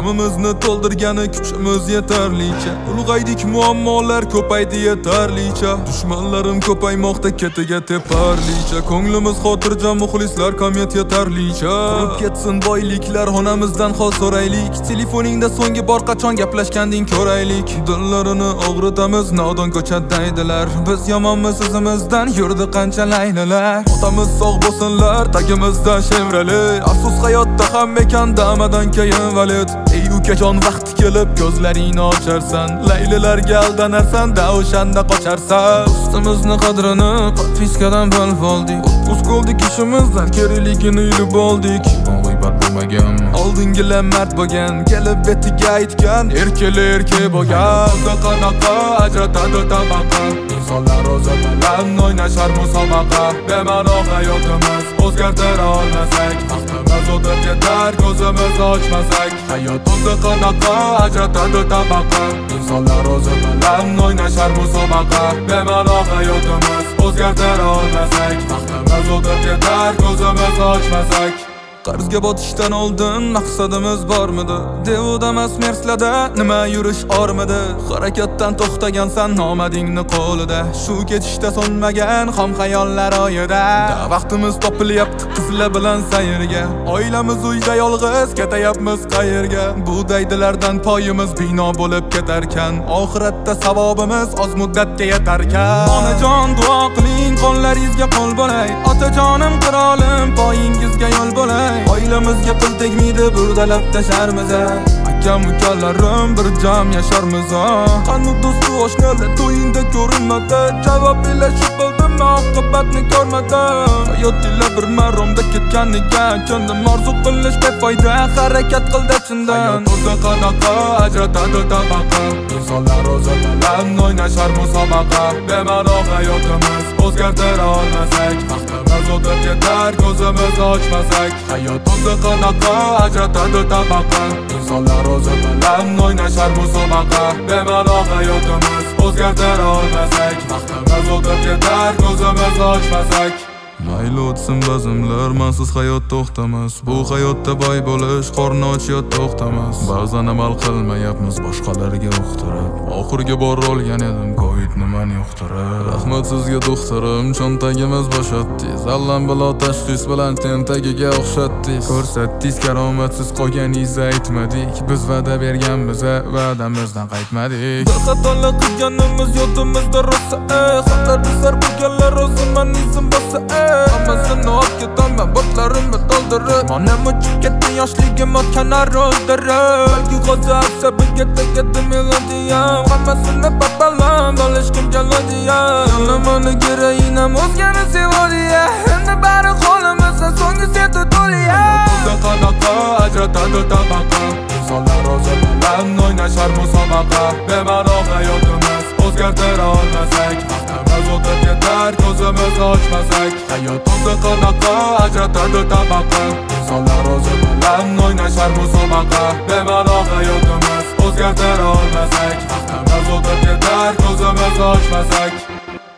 G'amimizni to'ldirgani kuchimiz yetarlicha. Ulg'aydik, muammolar ko'paydi yetarlicha. Dushmanlarim ko'paymoqda ketiga teparlicha. Ko'nglimiz xotirjam, muxlislar kam yetarlicha. Qurib ketsin boyliklar, xonamizdan hol so'raylik. Telefoningda so'nggi bor qachon gaplashganding ko'raylik. Dillarini og'ritamiz, nodon ko'chatdaydilar. Biz yomonmiz o'zimizdan yurdi qancha laylalar. Otamiz sog' bo'lsinlar, tagimizda Chevrolet. Afsus hayotda ham ekan damadan keyin valid. Ey ukajon, vaqti kelib ko'zlaringni ocharsan. Laylilarga aldanarsan, da o'shanda qocharsan. Do'stimizni qadrini podpiskadan bilib oldik. O'tquz qildik ishimizdan, kerakligini ilib oldik. G'iybat bo'lmagan, oldingilar mard bo'lgan, kelib betiga aytgan, erkak bo'lgan. O'zi qanaqa ajratadi tabaqa. Insonlar o'zi bilan o'ynashar musobaqa. Bema'no hayotimiz o'zgartira olmasak, vaqtimiz o'tib ketar ko'zimiz ochmasak. Hayot o'zi qanaqa ajratadi tabaqa. Insonlar o'zi bilan o'ynashar musobaqa. Bema'no hayotimiz o'zgartira olmasak, vaqtimiz o'tib ketar ko'zimiz ochmasak. Qarzga botishdan oldin maqsadimiz bormidi? Devodamas Merslada nima yurish ormidi? Harakatdan to'xtagansan nomadingni qo'lida. Shu ketishda so'nmagan xom xayollar oyida. Vaqtimiz topilyapti qizlar bilan sayrga. Oilamiz uyda yolg'iz ketayapmiz qayerga? Bu daydilardan poyimiz bino bo'lib ketarkan, oxiratda savobimiz oz muddatga yetarkan. Onajon duo qiling, qo'llaringizga qo'l bo'lay. Otajonim qirolim, poyingizga yo'l bo'lay. Oilamizga pul tegmaydi, burdalab tasharmiz. Akam ukalarim bir jam yasharmiz. Qani do'stu oshnalar to'yinda ko'rinmadi. Javob belashib bildim, oqibatni ko'rmadim. Hayot ila bir maromda ketganiga ko'ndim. Orzu qilish befoyda, harakat qildi chindan. Hayot o'zi qanaqa ajratadi tabaqa. Insonlar o'zi bilan o'ynashar musobaqa. Bema'no hayotimiz o'zgartira olmasak, vaqtimiz o'tib ketar ko'zimiz ochmasak. Hayot o'zi qanaqa ajratadi tabaqa. Insonlar o'zi bilan o'ynashar musobaqa. Bema'no hayotimiz o'zgartira olmasak, vaqtimiz o'tib ketar ko'zimiz ochmasak. Mayli o'tsin bazmlar, mansiz hayot to'xtamas. Bu hayotda boy bo'lish, qorni ochiyot to'xtamas. Ba'zan amal qilmayapmiz boshqalarga uqtirib. Oxirgi bor olgan edim Covid nimani yuqtirib. Rahmat sizga doktorim, cho'ntagimiz bo'shatdingiz. Allan bilo tashxis bilan tentagiga o'xshatdingiz. Ko'rsatdingiz, karomatsiz qolganingizni aytmadik. Biz va'da berganmiz, va'damizdan qaytmadik. Bir xatolik qilganimiz yodimizda rosa. Xatar bizlar bo'lganlar o'zimman izim bossa. Hammasini olib ketaman, botlarimni to'ldirib. Onam uchib ketdi, yoshligim o'tgan ro'zdirib. Balki hozir asabiga tegadi melodiyam. Hammasini babalam, bo'lishkim jalodiyam. Yo'lamani gerayinam o'zgani sevodiya. Endi bari qo'limizda so'nggi seti to'liya. O'zi qanaqa ajratadi tabaqa. Insonlar o'zi bilan o'ynashar musobaqa. Bema'no hayotimiz o'zgartira olmasak, vaqtimiz o'tib ketar ko'zimiz ochmasak. Hayot o'zi qanaqa ajratadi tabaqa. Insonlar o'zi bilan o'ynashar musobaqa. Bema'no hayotimiz o'zgartira olmasak, vaqtimiz o'tib ketar ko'zimiz ochmasak.